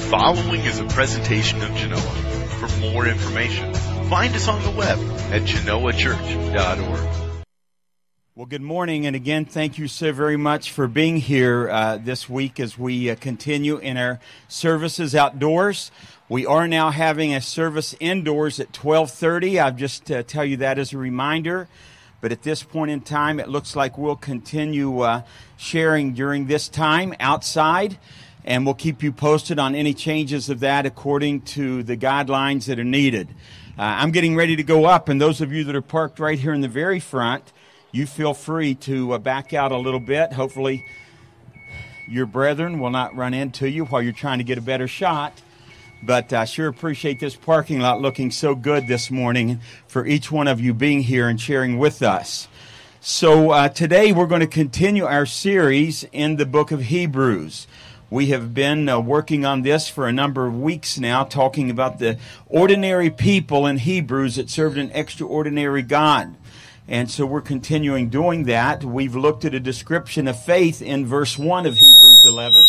following is a presentation of Genoa. For more information, find us on the web at genoachurch.org. Well, good morning, and again, thank you so very much for being here this week as we continue in our services outdoors. We are now having a service indoors at 12:30. I'll just tell you that as a reminder. But at this point in time, it looks like we'll continue sharing during this time outside, and we'll keep you posted on any changes of that according to the guidelines that are needed. I'm getting ready to go up, and those of you that are parked right here in the very front, you feel free to back out a little bit. Hopefully your brethren will not run into you while you're trying to get a better shot. But I sure appreciate this parking lot looking so good this morning for each one of you being here and sharing with us. So today we're going to continue our series in the book of Hebrews. We have been working on this for a number of weeks now, talking about the ordinary people in Hebrews that served an extraordinary God. And so we're continuing doing that. We've looked at a description of faith in verse 1 of Hebrews 11.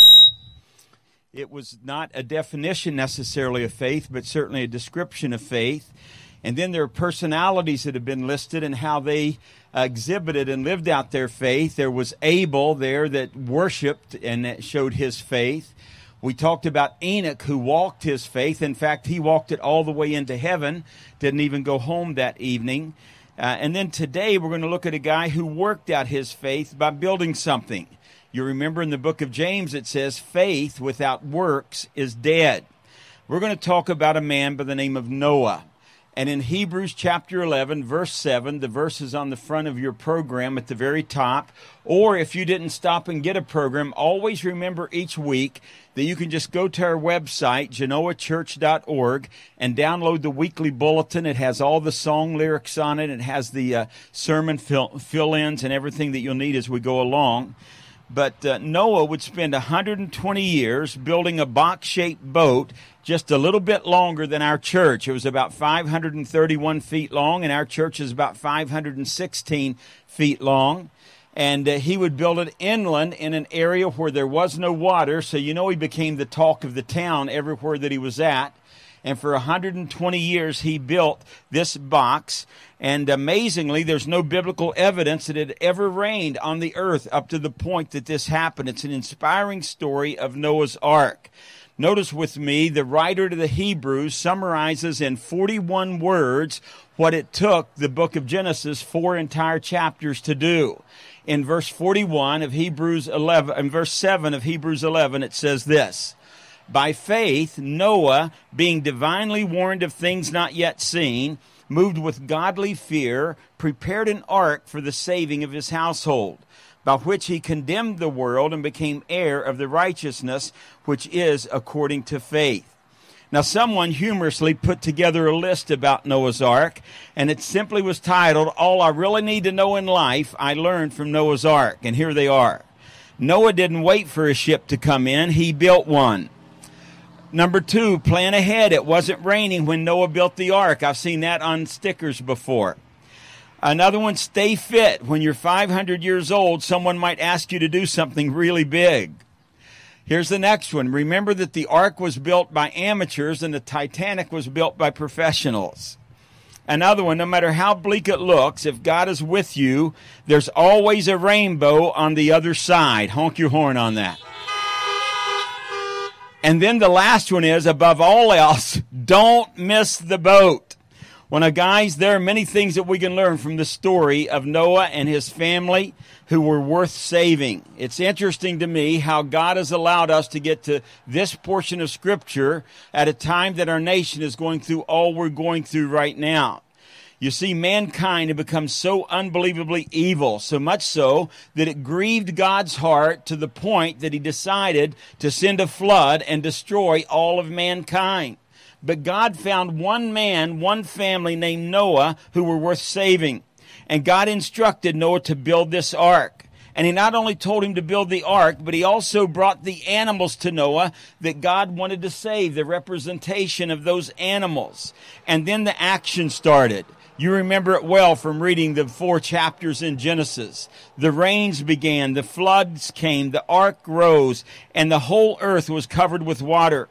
It was not a definition necessarily of faith, but certainly a description of faith. And then there are personalities that have been listed and how they exhibited and lived out their faith. There was Abel there that worshiped and that showed his faith. We talked about Enoch, who walked his faith. In fact, he walked it all the way into heaven, didn't even go home that evening. And then today we're going to look at a guy who worked out his faith by building something. You remember in the book of James it says faith without works is dead. We're going to talk about a man by the name of Noah. And in Hebrews chapter 11, verse 7, the verse is on the front of your program at the very top. Or if you didn't stop and get a program, always remember each week that you can just go to our website, genoachurch.org, and download the weekly bulletin. It has all the song lyrics on it. It has the sermon fill-ins and everything that you'll need as we go along. But Noah would spend 120 years building a box-shaped boat just a little bit longer than our church. It was about 531 feet long, and our church is about 516 feet long. And he would build it inland in an area where there was no water, so you know he became the talk of the town everywhere that he was at. And for 120 years, he built this box. And amazingly, there's no biblical evidence that it ever rained on the earth up to the point that this happened. It's an inspiring story of Noah's Ark. Notice with me, the writer to the Hebrews summarizes in 41 words what it took the book of Genesis 4 entire chapters to do. In verse 41 of Hebrews 11, and verse 7 of Hebrews 11, it says this: By faith, Noah, being divinely warned of things not yet seen, moved with godly fear, prepared an ark for the saving of his household, by which he condemned the world and became heir of the righteousness which is according to faith. Now, someone humorously put together a list about Noah's Ark, and it simply was titled, All I Really Need to Know in Life I Learned from Noah's Ark. And here they are. Noah didn't wait for a ship to come in, he built one. Number 2, plan ahead. It wasn't raining when Noah built the ark. I've seen that on stickers before. Another one, stay fit. When you're 500 years old, someone might ask you to do something really big. Here's the next one. Remember that the ark was built by amateurs and the Titanic was built by professionals. Another one, no matter how bleak it looks, if God is with you, there's always a rainbow on the other side. Honk your horn on that. And then the last one is, above all else, don't miss the boat. Well, now, guys, there are many things that we can learn from the story of Noah and his family who were worth saving. It's interesting to me how God has allowed us to get to this portion of Scripture at a time that our nation is going through all we're going through right now. You see, mankind had become so unbelievably evil, so much so that it grieved God's heart to the point that he decided to send a flood and destroy all of mankind. But God found one man, one family named Noah who were worth saving. And God instructed Noah to build this ark. And he not only told him to build the ark, but he also brought the animals to Noah that God wanted to save, the representation of those animals. And then the action started. You remember it well from reading the 4 chapters in Genesis. The rains began, the floods came, the ark rose, and the whole earth was covered with water.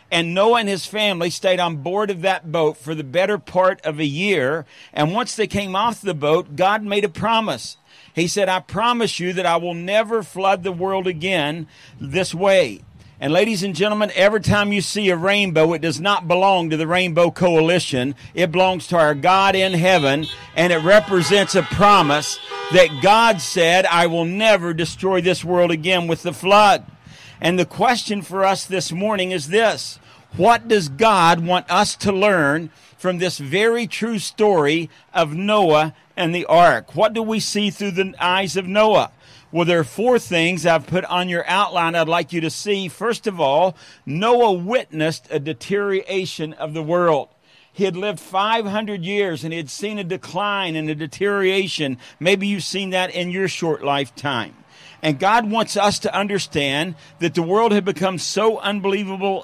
And Noah and his family stayed on board of that boat for the better part of a year. And once they came off the boat, God made a promise. He said, I promise you that I will never flood the world again this way. And ladies and gentlemen, every time you see a rainbow, it does not belong to the Rainbow Coalition. It belongs to our God in heaven, and it represents a promise that God said, I will never destroy this world again with the flood. And the question for us this morning is this: what does God want us to learn from this very true story of Noah and the ark? What do we see through the eyes of Noah? Well, there are 4 things I've put on your outline I'd like you to see. First of all, Noah witnessed a deterioration of the world. He had lived 500 years and he had seen a decline and a deterioration. Maybe you've seen that in your short lifetime. And God wants us to understand that the world had become so unbelievably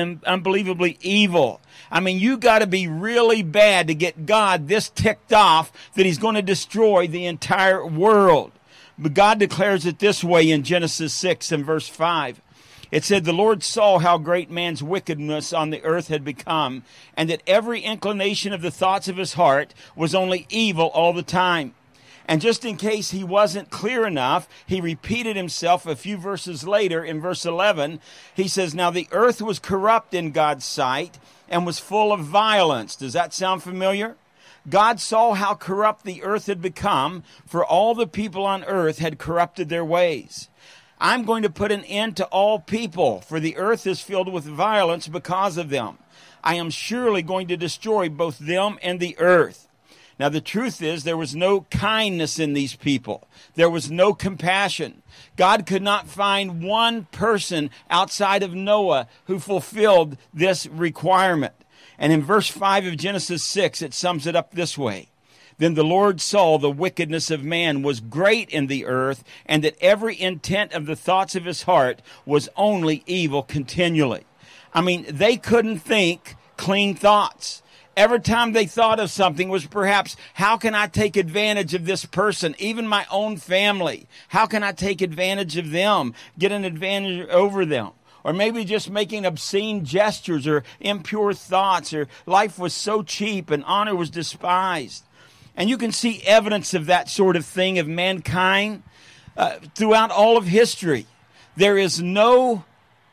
evil. I mean, you got to be really bad to get God this ticked off that he's going to destroy the entire world. But God declares it this way in Genesis 6 and verse 5. It said, the Lord saw how great man's wickedness on the earth had become, and that every inclination of the thoughts of his heart was only evil all the time. And just in case he wasn't clear enough, he repeated himself a few verses later in verse 11. He says, now the earth was corrupt in God's sight and was full of violence. Does that sound familiar? God saw how corrupt the earth had become, for all the people on earth had corrupted their ways. I'm going to put an end to all people, for the earth is filled with violence because of them. I am surely going to destroy both them and the earth. Now, the truth is, there was no kindness in these people. There was no compassion. God could not find one person outside of Noah who fulfilled this requirement. And in verse 5 of Genesis 6, it sums it up this way. Then the Lord saw the wickedness of man was great in the earth, and that every intent of the thoughts of his heart was only evil continually. I mean, they couldn't think clean thoughts. Every time they thought of something was perhaps, how can I take advantage of this person, even my own family? How can I take advantage of them, get an advantage over them? Or maybe just making obscene gestures or impure thoughts, or life was so cheap and honor was despised. And you can see evidence of that sort of thing of mankind throughout all of history. There is no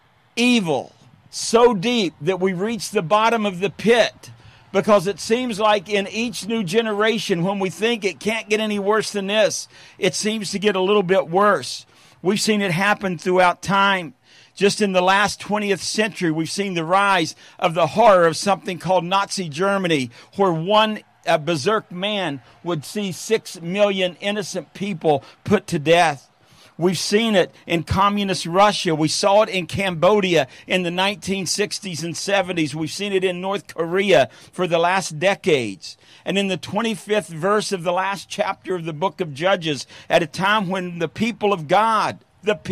evil so deep that we reach the bottom of the pit, because it seems like in each new generation, when we think it can't get any worse than this, it seems to get a little bit worse. We've seen it happen throughout time. Just in the last 20th century, we've seen the rise of the horror of something called Nazi Germany, where one berserk man would see 6 million innocent people put to death. We've seen it in communist Russia. We saw it in Cambodia in the 1960s and 70s. We've seen it in North Korea for the last decades. And in the 25th verse of the last chapter of the book of Judges, at a time when the people of God,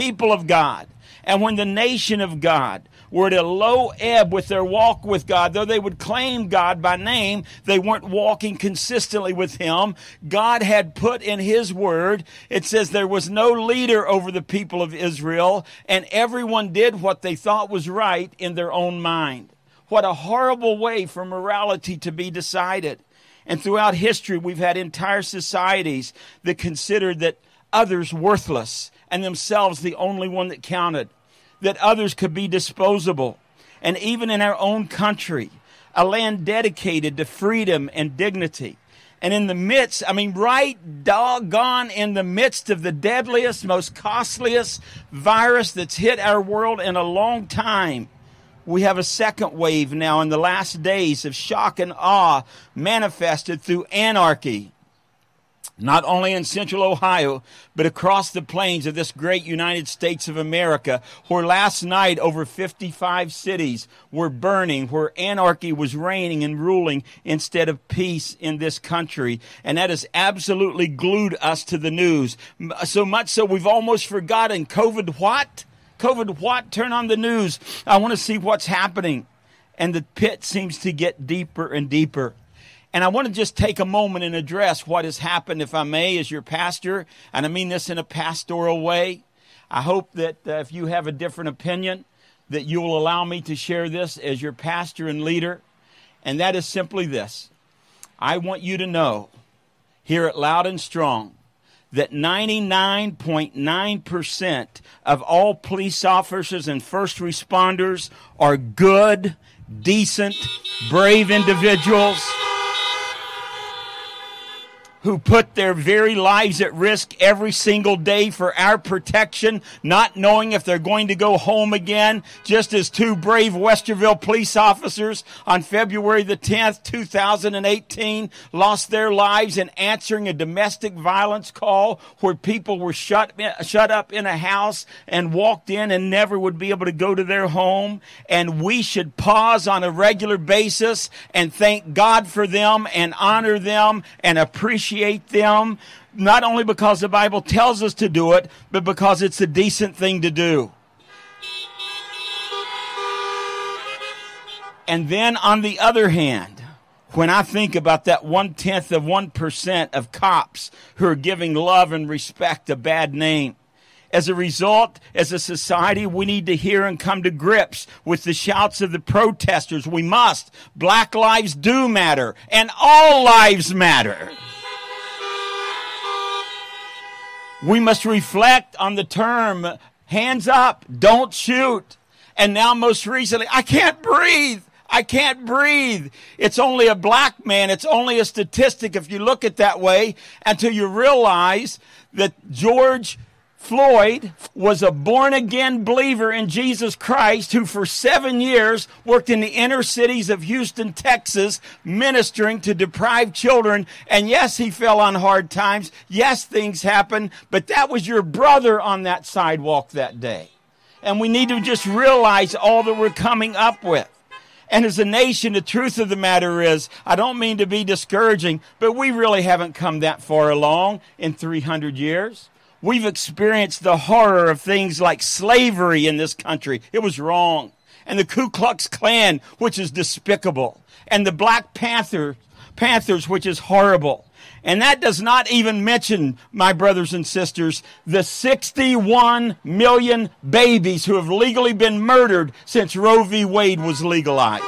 and when the nation of God were at a low ebb with their walk with God, though they would claim God by name, they weren't walking consistently with Him. God had put in His word, it says there was no leader over the people of Israel, and everyone did what they thought was right in their own mind. What a horrible way for morality to be decided. And throughout history, we've had entire societies that considered that others worthless and themselves the only one that counted, that others could be disposable. And even in our own country, a land dedicated to freedom and dignity. And in the midst, right doggone in the midst of the deadliest, most costliest virus that's hit our world in a long time, we have a second wave now in the last days of shock and awe manifested through anarchy. Not only in central Ohio, but across the plains of this great United States of America, where last night over 55 cities were burning, where anarchy was reigning and ruling instead of peace in this country. And that has absolutely glued us to the news. So much so we've almost forgotten COVID what? COVID what? Turn on the news. I want to see what's happening. And the pit seems to get deeper and deeper. And I want to just take a moment and address what has happened, if I may, as your pastor. And I mean this in a pastoral way. I hope that if you have a different opinion, that you will allow me to share this as your pastor and leader, and that is simply this. I want you to know here at Loud and Strong that 99.9% of all police officers and first responders are good, decent, brave individuals who put their very lives at risk every single day for our protection, not knowing if they're going to go home again, just as two brave Westerville police officers on February the 10th, 2018, lost their lives in answering a domestic violence call where people were shut up in a house and walked in and never would be able to go to their home. And we should pause on a regular basis and thank God for them and honor them and appreciate them, not only because the Bible tells us to do it, but because it's a decent thing to do. And then on the other hand, when I think about that 0.1% of cops who are giving love and respect a bad name, as a result, as a society, we need to hear and come to grips with the shouts of the protesters. We must. Black lives do matter, and all lives matter. We must reflect on the term, hands up, don't shoot. And now most recently, I can't breathe. I can't breathe. It's only a black man. It's only a statistic if you look at it that way, until you realize that George Floyd was a born-again believer in Jesus Christ who for 7 years worked in the inner cities of Houston, Texas, ministering to deprived children. And yes, he fell on hard times. Yes, things happen. But that was your brother on that sidewalk that day. And we need to just realize all that we're coming up with. And as a nation, the truth of the matter is, I don't mean to be discouraging, but we really haven't come that far along in 300 years. We've experienced the horror of things like slavery in this country. It was wrong. And the Ku Klux Klan, which is despicable. And the Black Panthers, which is horrible. And that does not even mention, my brothers and sisters, the 61 million babies who have legally been murdered since Roe v. Wade was legalized.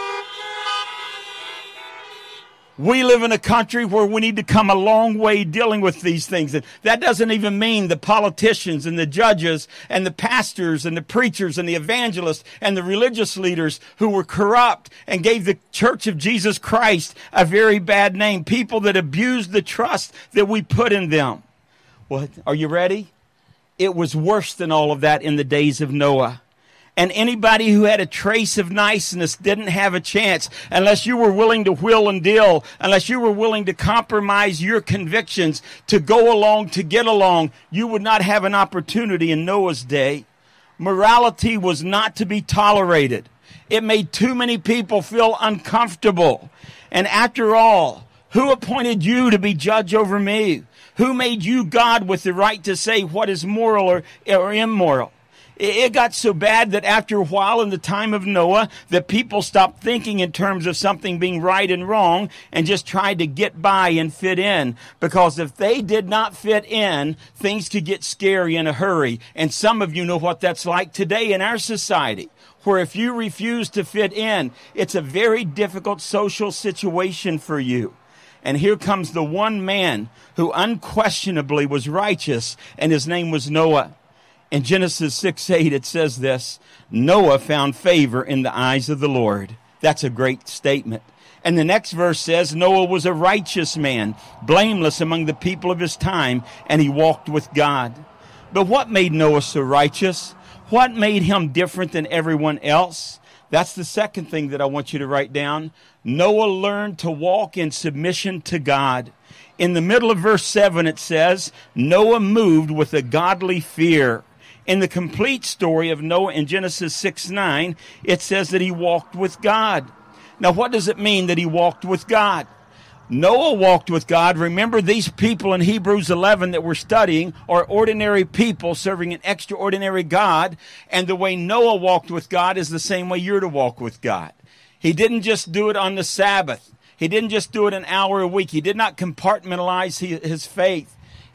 We live in a country where we need to come a long way dealing with these things. And that doesn't even mean the politicians and the judges and the pastors and the preachers and the evangelists and the religious leaders who were corrupt and gave the Church of Jesus Christ a very bad name. People that abused the trust that we put in them. Well, are you ready? It was worse than all of that in the days of Noah. And anybody who had a trace of niceness didn't have a chance unless you were willing to wheel and deal, unless you were willing to compromise your convictions to go along, to get along. You would not have an opportunity in Noah's day. Morality was not to be tolerated. It made too many people feel uncomfortable. And after all, who appointed you to be judge over me? Who made you God with the right to say what is moral or immoral? It got so bad that after a while in the time of Noah, that people stopped thinking in terms of something being right and wrong and just tried to get by and fit in. Because if they did not fit in, things could get scary in a hurry. And some of you know what that's like today in our society, where if you refuse to fit in, it's a very difficult social situation for you. And here comes the one man who unquestionably was righteous, and his name was Noah. In Genesis 6:8, it says this, Noah found favor in the eyes of the Lord. That's a great statement. And the next verse says, Noah was a righteous man, blameless among the people of his time, and he walked with God. But what made Noah so righteous? What made him different than everyone else? That's the second thing that I want you to write down. Noah learned to walk in submission to God. In the middle of verse 7, it says, Noah moved with a godly fear. In the complete story of Noah in Genesis 6:9, it says that he walked with God. Now, what does it mean that he walked with God? Noah walked with God. Remember, these people in Hebrews 11 that we're studying are ordinary people serving an extraordinary God. And the way Noah walked with God is the same way you're to walk with God. He didn't just do it on the Sabbath. He didn't just do it an hour a week. He did not compartmentalize his faith.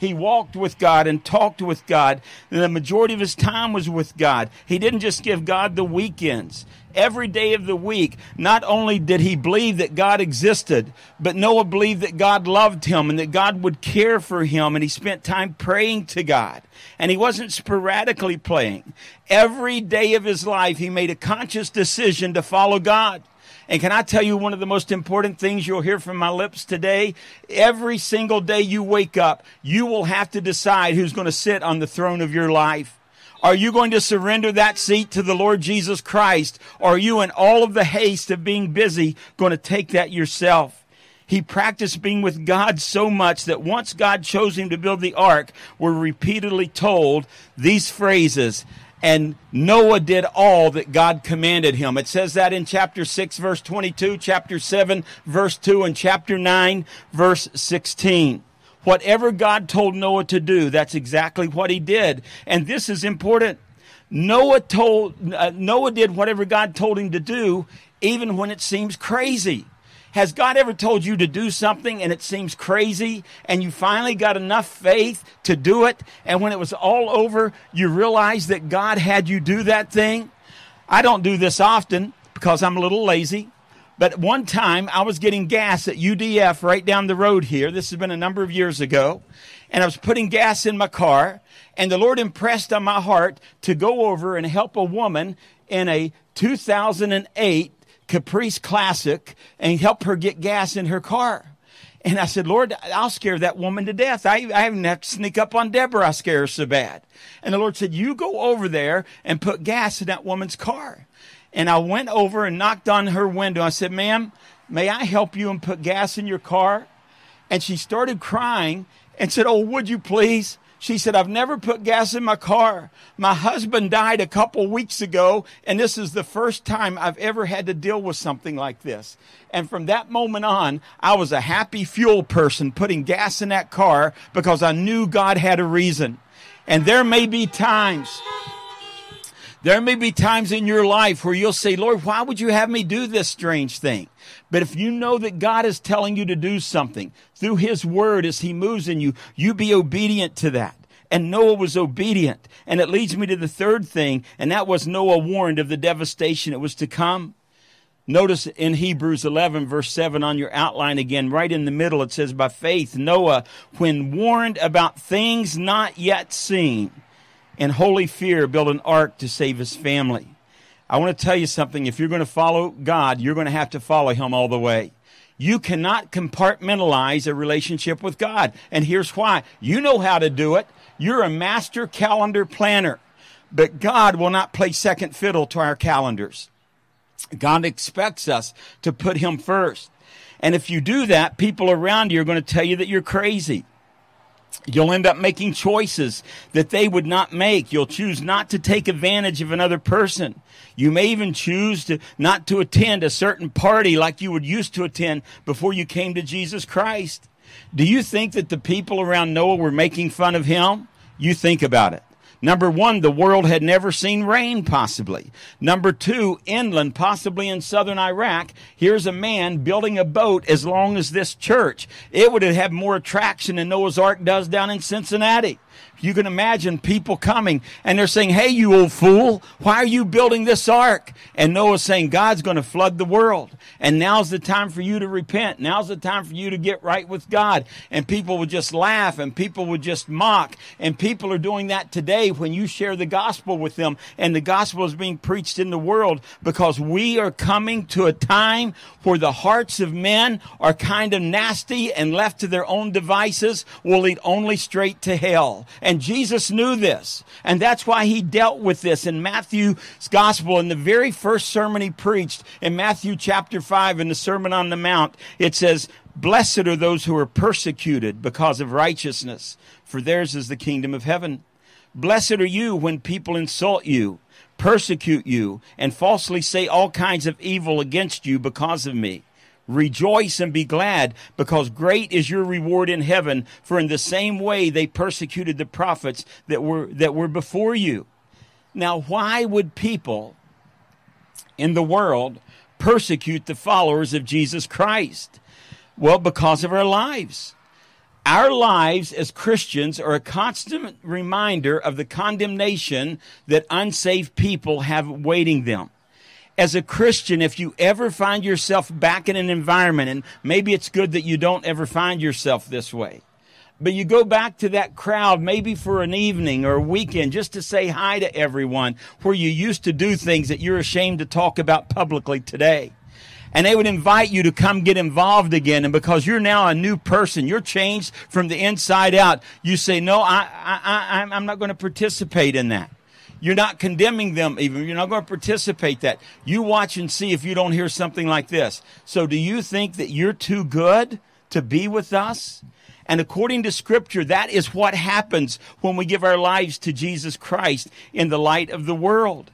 He walked with God and talked with God. And the majority of his time was with God. He didn't just give God the weekends. Every day of the week, not only did he believe that God existed, but Noah believed that God loved him and that God would care for him, and he spent time praying to God. And he wasn't sporadically praying. Every day of his life, he made a conscious decision to follow God. And can I tell you one of the most important things you'll hear from my lips today? Every single day you wake up, you will have to decide who's going to sit on the throne of your life. Are you going to surrender that seat to the Lord Jesus Christ? Or are you, in all of the haste of being busy, going to take that yourself? He practiced being with God so much that once God chose him to build the ark, we're repeatedly told these phrases, and Noah did all that God commanded him. It says that in chapter 6, verse 22, chapter 7, verse 2, and chapter 9, verse 16. Whatever God told Noah to do, that's exactly what he did. And this is important. Noah did whatever God told him to do, even when it seems crazy. Has God ever told you to do something and it seems crazy and you finally got enough faith to do it, and when it was all over, you realize that God had you do that thing? I don't do this often because I'm a little lazy. But one time I was getting gas at UDF right down the road here. This has been a number of years ago. And I was putting gas in my car. And the Lord impressed on my heart to go over and help a woman in a 2008 Caprice Classic and help her get gas in her car. And I said, Lord, I'll scare that woman to death. I even have to sneak up on Deborah. I scare her so bad. And the Lord said, you go over there and put gas in that woman's car. And I went over and knocked on her window. I said, ma'am, may I help you and put gas in your car? And she started crying and said, oh, would you please? She said, I've never put gas in my car. My husband died a couple weeks ago, and this is the first time I've ever had to deal with something like this. And from that moment on, I was a happy fuel person putting gas in that car because I knew God had a reason. And there may be times in your life where you'll say, Lord, why would you have me do this strange thing? But if you know that God is telling you to do something through his word as he moves in you, you be obedient to that. And Noah was obedient. And it leads me to the third thing, and that was Noah warned of the devastation that was to come. Notice in Hebrews 11, verse 7 on your outline again, right in the middle, it says, by faith, Noah, when warned about things not yet seen, in holy fear, built an ark to save his family. I want to tell you something. If you're going to follow God, you're going to have to follow him all the way. You cannot compartmentalize a relationship with God. And here's why. You know how to do it. You're a master calendar planner. But God will not play second fiddle to our calendars. God expects us to put him first. And if you do that, people around you are going to tell you that you're crazy. You'll end up making choices that they would not make. You'll choose not to take advantage of another person. You may even choose not to attend a certain party like you would used to attend before you came to Jesus Christ. Do you think that the people around Noah were making fun of him? You think about it. Number one, the world had never seen rain, possibly. Number two, inland, possibly in southern Iraq, here's a man building a boat as long as this church. It would have had more attraction than Noah's Ark does down in Cincinnati. You can imagine people coming and they're saying, hey, you old fool, why are you building this ark? And Noah's saying, God's going to flood the world. And now's the time for you to repent. Now's the time for you to get right with God. And people would just laugh and people would just mock. And people are doing that today when you share the gospel with them. And the gospel is being preached in the world because we are coming to a time where the hearts of men are kind of nasty and left to their own devices will lead only straight to hell. And Jesus knew this. And that's why he dealt with this in Matthew's gospel. In the very first sermon he preached in Matthew chapter 5 in the Sermon on the Mount, it says, blessed are those who are persecuted because of righteousness, for theirs is the kingdom of heaven. Blessed are you when people insult you, persecute you, and falsely say all kinds of evil against you because of me. Rejoice and be glad, because great is your reward in heaven, for in the same way they persecuted the prophets that were before you. Now, why would people in the world persecute the followers of Jesus Christ? Well, because of our lives. Our lives as Christians are a constant reminder of the condemnation that unsaved people have awaiting them. As a Christian, if you ever find yourself back in an environment, and maybe it's good that you don't ever find yourself this way, but you go back to that crowd maybe for an evening or a weekend just to say hi to everyone where you used to do things that you're ashamed to talk about publicly today. And they would invite you to come get involved again. And because you're now a new person, you're changed from the inside out, you say, no, I'm not going to participate in that. You're not condemning them even. You're not going to participate that. You watch and see if you don't hear something like this. So do you think that you're too good to be with us? And according to Scripture, that is what happens when we give our lives to Jesus Christ in the light of the world.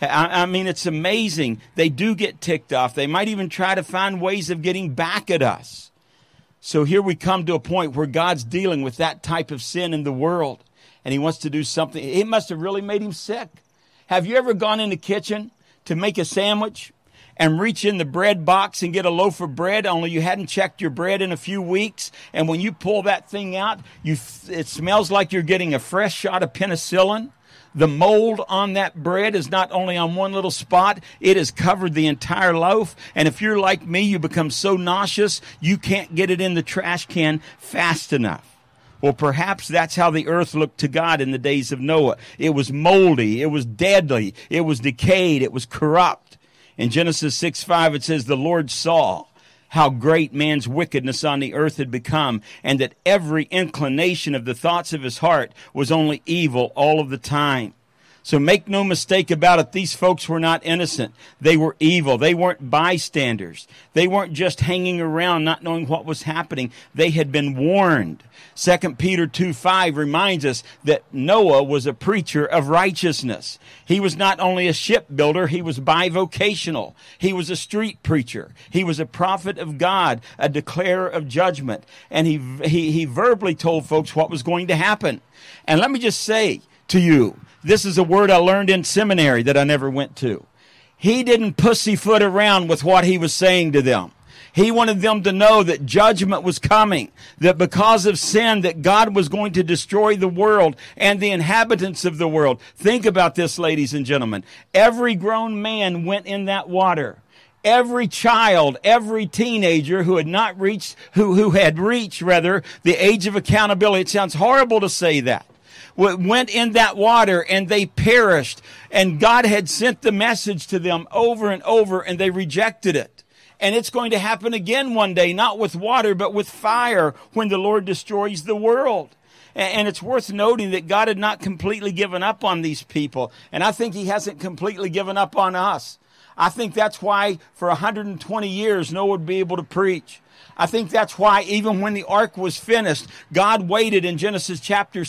I mean, it's amazing. They do get ticked off. They might even try to find ways of getting back at us. So here we come to a point where God's dealing with that type of sin in the world. And he wants to do something. It must have really made him sick. Have you ever gone in the kitchen to make a sandwich and reach in the bread box and get a loaf of bread, only you hadn't checked your bread in a few weeks? And when you pull that thing out, it smells like you're getting a fresh shot of penicillin. The mold on that bread is not only on one little spot, it has covered the entire loaf. And if you're like me, you become so nauseous, you can't get it in the trash can fast enough. Well, perhaps that's how the earth looked to God in the days of Noah. It was moldy, it was deadly, it was decayed, it was corrupt. In Genesis 6:5, it says, the Lord saw how great man's wickedness on the earth had become, and that every inclination of the thoughts of his heart was only evil all of the time. So make no mistake about it, these folks were not innocent. They were evil. They weren't bystanders. They weren't just hanging around not knowing what was happening. They had been warned. 2 Peter 2:5 reminds us that Noah was a preacher of righteousness. He was not only a shipbuilder, he was bivocational. He was a street preacher. He was a prophet of God, a declarer of judgment. And he verbally told folks what was going to happen. And let me just say to you, this is a word I learned in seminary that I never went to. He didn't pussyfoot around with what he was saying to them. He wanted them to know that judgment was coming, that because of sin, that God was going to destroy the world and the inhabitants of the world. Think about this, ladies and gentlemen. Every grown man went in that water. Every child, every teenager who had not reached, who had reached the age of accountability. It sounds horrible to say that. Went in that water and they perished. And God had sent the message to them over and over and they rejected it. And it's going to happen again one day, not with water, but with fire when the Lord destroys the world. And it's worth noting that God had not completely given up on these people. And I think he hasn't completely given up on us. I think that's why for 120 years, no one would be able to preach. I think that's why even when the ark was finished, God waited in Genesis chapter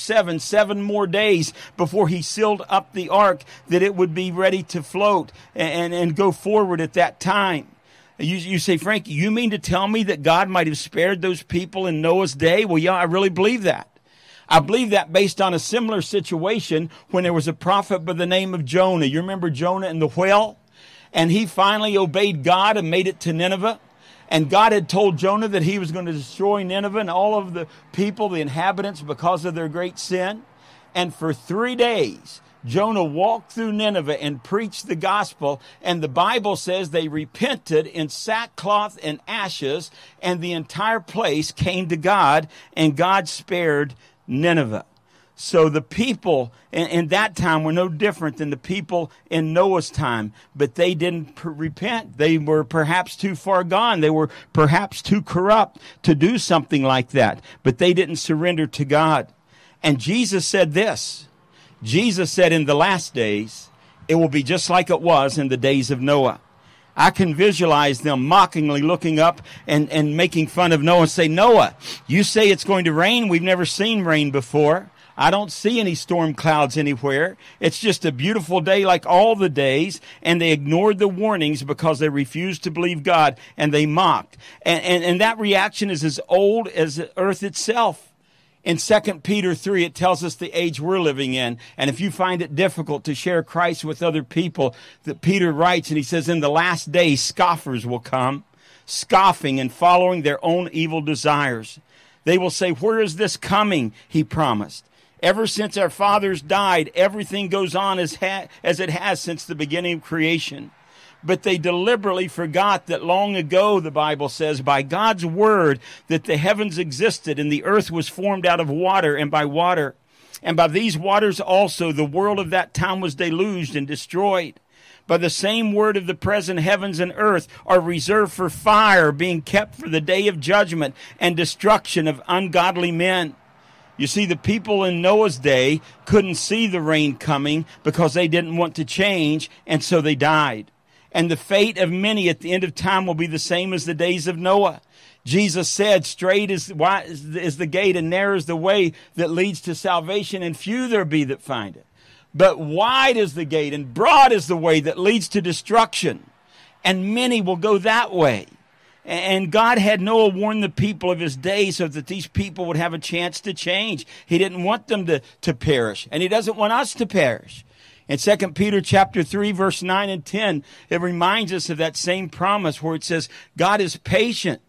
7 more days before he sealed up the ark that it would be ready to float and go forward at that time. You say, Frank, you mean to tell me that God might have spared those people in Noah's day? Well, yeah, I really believe that. I believe that based on a similar situation when there was a prophet by the name of Jonah. You remember Jonah and the whale? And he finally obeyed God and made it to Nineveh. And God had told Jonah that he was going to destroy Nineveh and all of the people, the inhabitants, because of their great sin. And for 3 days, Jonah walked through Nineveh and preached the gospel. And the Bible says they repented in sackcloth and ashes, and the entire place came to God, and God spared Nineveh. So the people in that time were no different than the people in Noah's time, but they didn't repent. They were perhaps too far gone. They were perhaps too corrupt to do something like that, but they didn't surrender to God. And Jesus said this. Jesus said, in the last days, it will be just like it was in the days of Noah. I can visualize them mockingly looking up and making fun of Noah and say, Noah, you say it's going to rain. We've never seen rain before. I don't see any storm clouds anywhere. It's just a beautiful day like all the days. And they ignored the warnings because they refused to believe God and they mocked. And that reaction is as old as the earth itself. In 2 Peter 3, it tells us the age we're living in. And if you find it difficult to share Christ with other people, that Peter writes, and he says, in the last days, scoffers will come, scoffing and following their own evil desires. They will say, where is this coming? He promised. Ever since our fathers died, everything goes on as it has since the beginning of creation. But they deliberately forgot that long ago, the Bible says, by God's word, that the heavens existed and the earth was formed out of water and by water. And by these waters also, the world of that time was deluged and destroyed. By the same word of the present heavens and earth are reserved for fire, being kept for the day of judgment and destruction of ungodly men. You see, the people in Noah's day couldn't see the rain coming because they didn't want to change, and so they died. And the fate of many at the end of time will be the same as the days of Noah. Jesus said, straight is the gate and narrow is the way that leads to salvation, and few there be that find it. But wide is the gate and broad is the way that leads to destruction, and many will go that way. And God had Noah warn the people of his day so that these people would have a chance to change. He didn't want them to perish, and he doesn't want us to perish. In 2 Peter chapter 3, verse 9 and 10, it reminds us of that same promise where it says, God is patient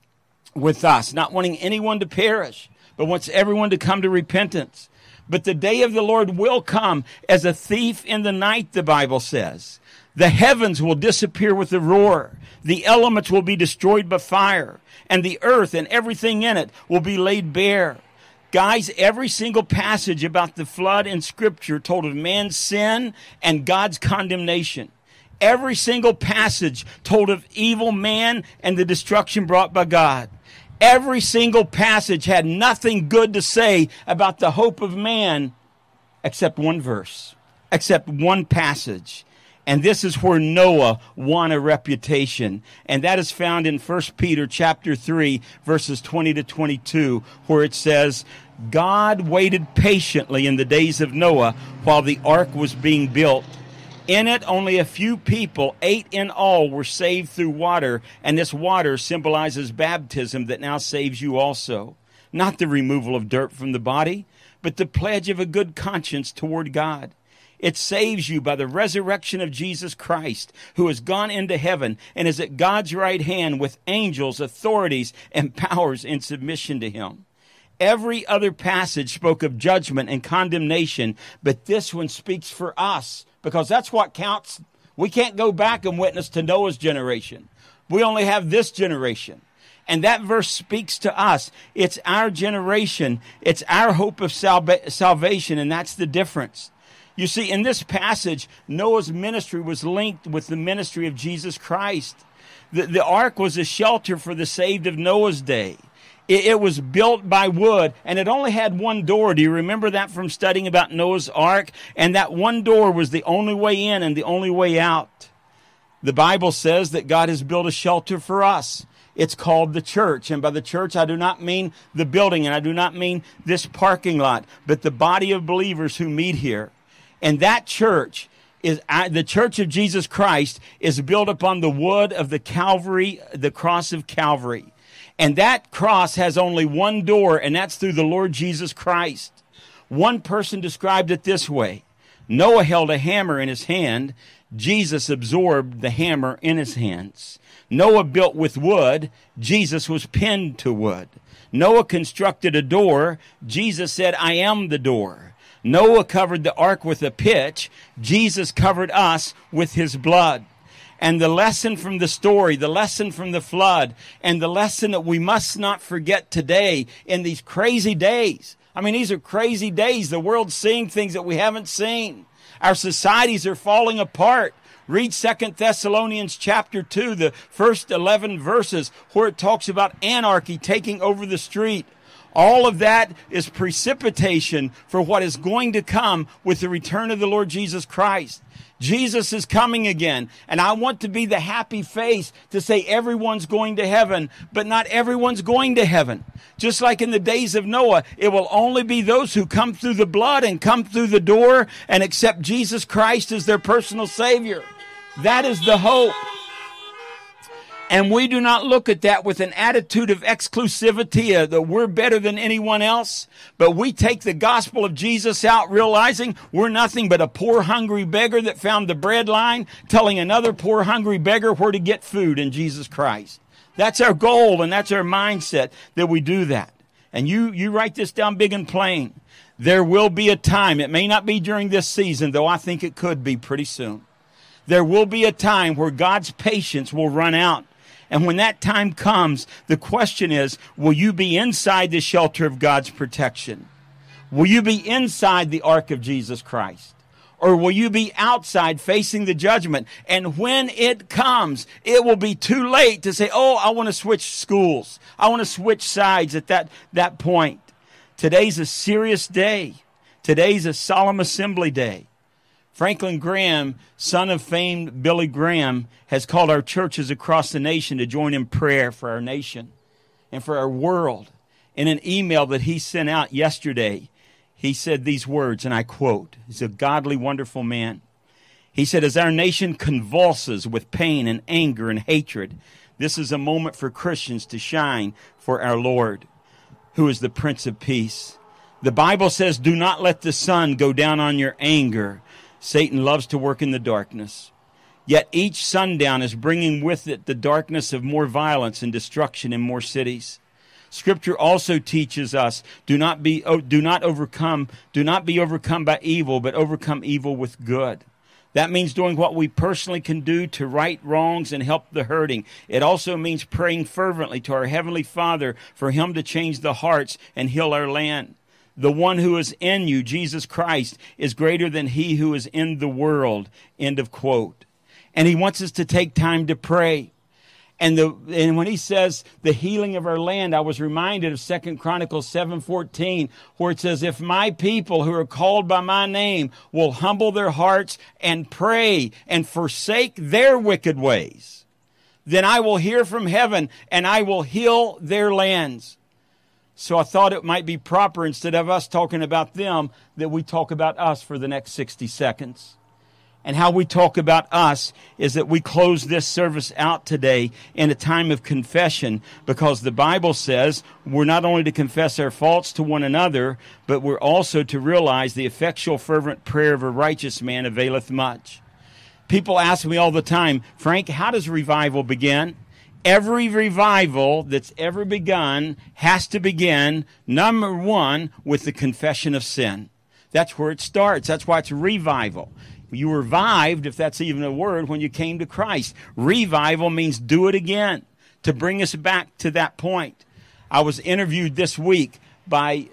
with us, not wanting anyone to perish, but wants everyone to come to repentance. But the day of the Lord will come as a thief in the night, the Bible says. The heavens will disappear with a roar. The elements will be destroyed by fire. And the earth and everything in it will be laid bare. Guys, every single passage about the flood in Scripture told of man's sin and God's condemnation. Every single passage told of evil man and the destruction brought by God. Every single passage had nothing good to say about the hope of man except one verse, except one passage. And this is where Noah won a reputation. And that is found in 1 Peter chapter 3, verses 20 to 22, where it says, God waited patiently in the days of Noah while the ark was being built. In it, only a few people, 8 in all, were saved through water. And this water symbolizes baptism that now saves you also. Not the removal of dirt from the body, but the pledge of a good conscience toward God. It saves you by the resurrection of Jesus Christ, who has gone into heaven and is at God's right hand with angels, authorities, and powers in submission to him. Every other passage spoke of judgment and condemnation, but this one speaks for us, because that's what counts. We can't go back and witness to Noah's generation. We only have this generation. And that verse speaks to us. It's our generation. It's our hope of salvation, and that's the difference. You see, in this passage, Noah's ministry was linked with the ministry of Jesus Christ. The ark was a shelter for the saved of Noah's day. It was built by wood, and it only had one door. Do you remember that from studying about Noah's ark? And that one door was the only way in and the only way out. The Bible says that God has built a shelter for us. It's called the church. And by the church, I do not mean the building, and I do not mean this parking lot, but the body of believers who meet here. And that church is the church of Jesus Christ is built upon the wood of the Calvary, the cross of Calvary. And that cross has only one door, and that's through the Lord Jesus Christ. One person described it this way. Noah held a hammer in his hand. Jesus absorbed the hammer in his hands. Noah built with wood. Jesus was pinned to wood. Noah constructed a door. Jesus said, I am the door. Noah covered the ark with a pitch. Jesus covered us with his blood. And the lesson from the story, the lesson from the flood, and the lesson that we must not forget today in these crazy days. I mean, these are crazy days. The world's seeing things that we haven't seen. Our societies are falling apart. Read 2 Thessalonians chapter 2, the first 11 verses, where it talks about anarchy taking over the street. All of that is precipitation for what is going to come with the return of the Lord Jesus Christ. Jesus is coming again, and I want to be the happy face to say everyone's going to heaven, but not everyone's going to heaven. Just like in the days of Noah, it will only be those who come through the blood and come through the door and accept Jesus Christ as their personal Savior. That is the hope. And we do not look at that with an attitude of exclusivity, that we're better than anyone else. But we take the gospel of Jesus out, realizing we're nothing but a poor, hungry beggar that found the bread line, telling another poor, hungry beggar where to get food in Jesus Christ. That's our goal, and that's our mindset, that we do that. And you write this down big and plain. There will be a time, it may not be during this season, though I think it could be pretty soon. There will be a time where God's patience will run out. And when that time comes, the question is, will you be inside the shelter of God's protection? Will you be inside the ark of Jesus Christ? Or will you be outside facing the judgment? And when it comes, it will be too late to say, oh, I want to switch schools. I want to switch sides at that point. Today's a serious day. Today's a solemn assembly day. Franklin Graham, son of famed Billy Graham, has called our churches across the nation to join in prayer for our nation and for our world. In an email that he sent out yesterday, he said these words, and I quote, he's a godly, wonderful man. He said, as our nation convulses with pain and anger and hatred, this is a moment for Christians to shine for our Lord, who is the Prince of Peace. The Bible says, do not let the sun go down on your anger. Satan loves to work in the darkness. Yet each sundown is bringing with it the darkness of more violence and destruction in more cities. Scripture also teaches us, do not be overcome by evil, but overcome evil with good. That means doing what we personally can do to right wrongs and help the hurting. It also means praying fervently to our Heavenly Father for Him to change the hearts and heal our land. The one who is in you, Jesus Christ, is greater than he who is in the world. End of quote. And he wants us to take time to pray. And when he says the healing of our land, I was reminded of 2 Chronicles 7:14, where it says, if my people who are called by my name will humble their hearts and pray and forsake their wicked ways, then I will hear from heaven and I will heal their lands. So I thought it might be proper, instead of us talking about them, that we talk about us for the next 60 seconds. And how we talk about us is that we close this service out today in a time of confession, because the Bible says we're not only to confess our faults to one another, but we're also to realize the effectual fervent prayer of a righteous man availeth much. People ask me all the time, Frank, how does revival begin? Every revival that's ever begun has to begin, number one, with the confession of sin. That's where it starts. That's why it's revival. You were revived, if that's even a word, when you came to Christ. Revival means do it again, to bring us back to that point. I was interviewed this week by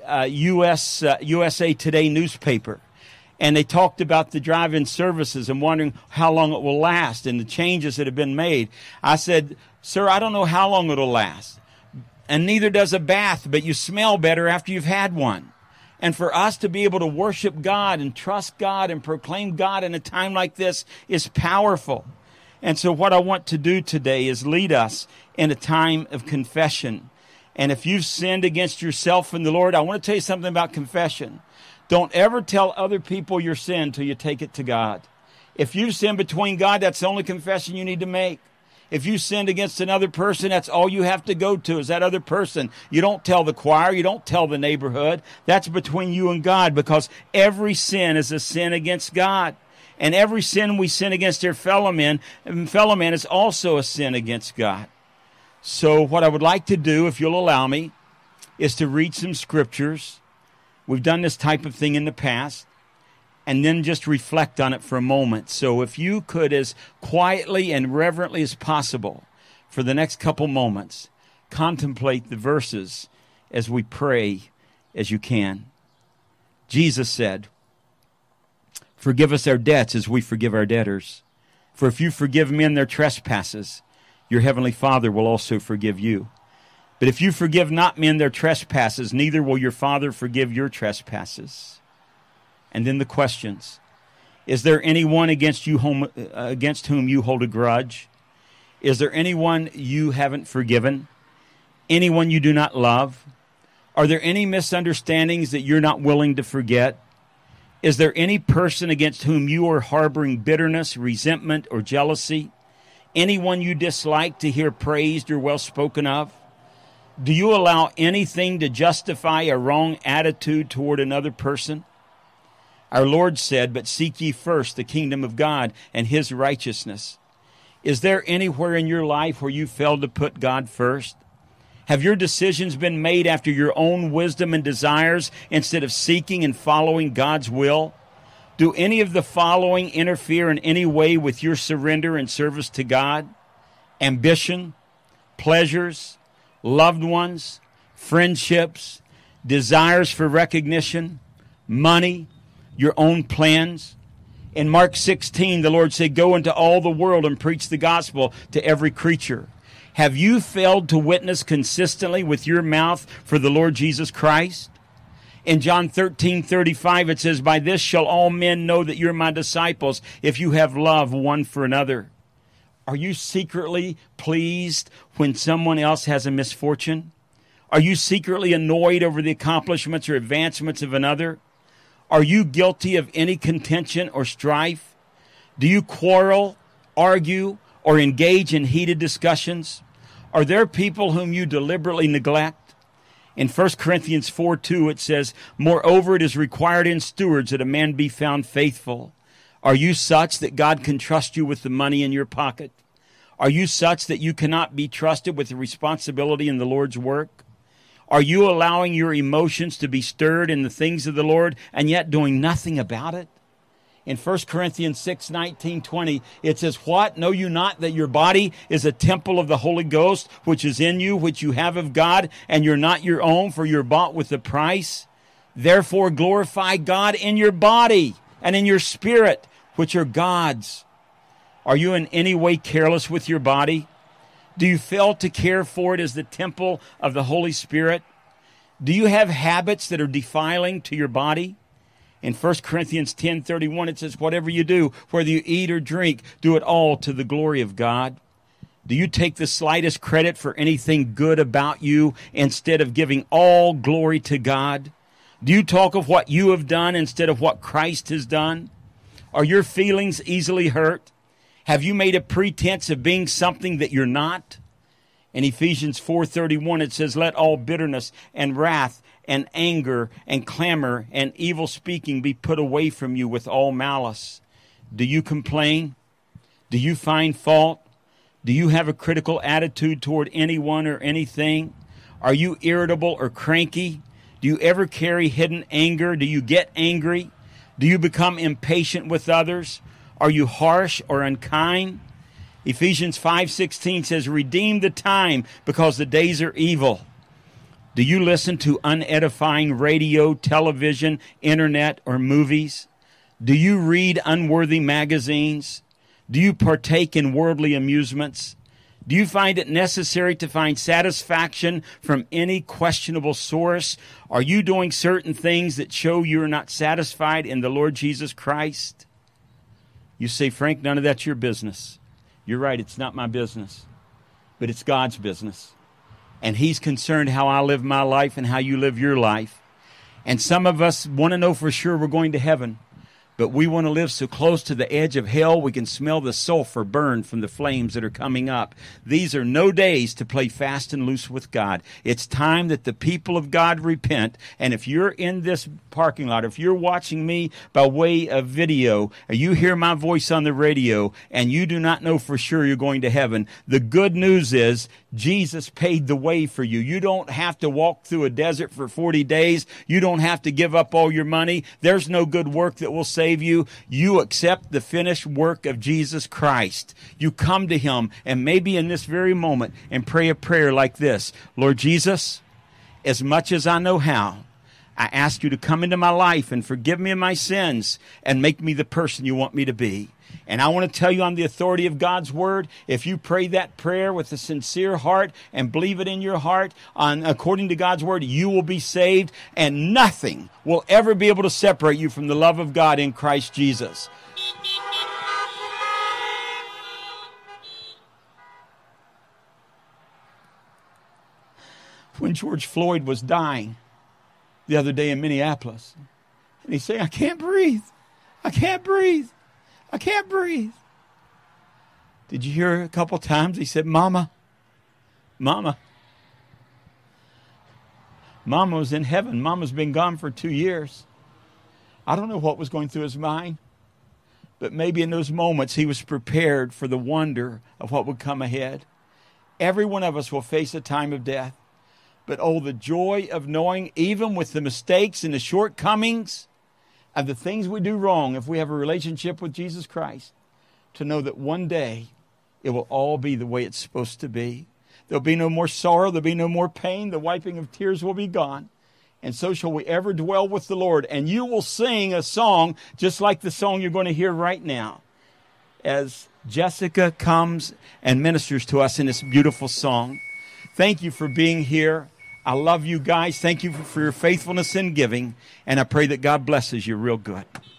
USA Today newspaper. And they talked about the drive-in services and wondering how long it will last and the changes that have been made. I said, sir, I don't know how long it'll last. And neither does a bath, but you smell better after you've had one. And for us to be able to worship God and trust God and proclaim God in a time like this is powerful. And so what I want to do today is lead us in a time of confession. And if you've sinned against yourself and the Lord, I want to tell you something about confession. Don't ever tell other people your sin until you take it to God. If you've sinned between God, that's the only confession you need to make. If you sinned against another person, that's all you have to go to is that other person. You don't tell the choir. You don't tell the neighborhood. That's between you and God, because every sin is a sin against God. And every sin we sin against our fellow man is also a sin against God. So what I would like to do, if you'll allow me, is to read some scriptures. We've done this type of thing in the past, and then just reflect on it for a moment. So if you could, as quietly and reverently as possible, for the next couple moments, contemplate the verses as we pray as you can. Jesus said, forgive us our debts as we forgive our debtors. For if you forgive men their trespasses, your heavenly Father will also forgive you. But if you forgive not men their trespasses, neither will your Father forgive your trespasses. And then the questions. Is there anyone against whom you hold a grudge? Is there anyone you haven't forgiven? Anyone you do not love? Are there any misunderstandings that you're not willing to forget? Is there any person against whom you are harboring bitterness, resentment, or jealousy? Anyone you dislike to hear praised or well spoken of? Do you allow anything to justify a wrong attitude toward another person? Our Lord said, but seek ye first the kingdom of God and His righteousness. Is there anywhere in your life where you failed to put God first? Have your decisions been made after your own wisdom and desires instead of seeking and following God's will? Do any of the following interfere in any way with your surrender and service to God? Ambition, pleasures, loved ones, friendships, desires for recognition, money, your own plans. In Mark 16, the Lord said, "Go into all the world and preach the gospel to every creature." Have you failed to witness consistently with your mouth for the Lord Jesus Christ? In John 13:35, it says, "By this shall all men know that you're my disciples, if you have love one for another." Are you secretly pleased when someone else has a misfortune? Are you secretly annoyed over the accomplishments or advancements of another? Are you guilty of any contention or strife? Do you quarrel, argue, or engage in heated discussions? Are there people whom you deliberately neglect? In 1 Corinthians 4:2 it says, "Moreover, it is required in stewards that a man be found faithful." Are you such that God can trust you with the money in your pocket? Are you such that you cannot be trusted with the responsibility in the Lord's work? Are you allowing your emotions to be stirred in the things of the Lord and yet doing nothing about it? In 1 Corinthians 6:19-20, it says, "What? Know you not that your body is a temple of the Holy Ghost, which is in you, which you have of God, and you're not your own, for you're bought with a price? Therefore glorify God in your body and in your spirit, which are God's." Are you in any way careless with your body? Do you fail to care for it as the temple of the Holy Spirit? Do you have habits that are defiling to your body? In 1 Corinthians 10:31, it says, "Whatever you do, whether you eat or drink, do it all to the glory of God." Do you take the slightest credit for anything good about you instead of giving all glory to God? Do you talk of what you have done instead of what Christ has done? Are your feelings easily hurt? Have you made a pretense of being something that you're not? In Ephesians 4:31, it says, "Let all bitterness and wrath and anger and clamor and evil speaking be put away from you with all malice." Do you complain? Do you find fault? Do you have a critical attitude toward anyone or anything? Are you irritable or cranky? Do you ever carry hidden anger? Do you get angry? Do you become impatient with others? Are you harsh or unkind? Ephesians 5:16 says, "Redeem the time because the days are evil." Do you listen to unedifying radio, television, internet, or movies? Do you read unworthy magazines? Do you partake in worldly amusements? Do you find it necessary to find satisfaction from any questionable source? Are you doing certain things that show you are not satisfied in the Lord Jesus Christ? You say, "Frank, none of that's your business." You're right, it's not my business, but it's God's business. And He's concerned how I live my life and how you live your life. And some of us want to know for sure we're going to heaven, but we want to live so close to the edge of hell we can smell the sulfur burn from the flames that are coming up. These are no days to play fast and loose with God. It's time that the people of God repent. And if you're in this parking lot, if you're watching me by way of video, or you hear my voice on the radio, and you do not know for sure you're going to heaven, the good news is Jesus paid the way for you. You don't have to walk through a desert for 40 days. You don't have to give up all your money. There's no good work that will save you. You accept the finished work of Jesus Christ. You come to Him, and maybe in this very moment, and pray a prayer like this: "Lord Jesus, as much as I know how, I ask you to come into my life and forgive me of my sins and make me the person you want me to be." And I want to tell you on the authority of God's Word, if you pray that prayer with a sincere heart and believe it in your heart, according to God's Word, you will be saved, and nothing will ever be able to separate you from the love of God in Christ Jesus. When George Floyd was dying the other day in Minneapolis, and he's saying, "I can't breathe. I can't breathe. I can't breathe." Did you hear a couple times he said, "Mama, Mama"? Mama was in heaven. Mama's been gone for 2 years. I don't know what was going through his mind, but maybe in those moments he was prepared for the wonder of what would come ahead. Every one of us will face a time of death. But oh, the joy of knowing, even with the mistakes and the shortcomings of the things we do wrong, if we have a relationship with Jesus Christ, to know that one day it will all be the way it's supposed to be. There'll be no more sorrow. There'll be no more pain. The wiping of tears will be gone. And so shall we ever dwell with the Lord. And you will sing a song just like the song you're going to hear right now, as Jessica comes and ministers to us in this beautiful song. Thank you for being here. I love you guys. Thank you for your faithfulness in giving. And I pray that God blesses you real good.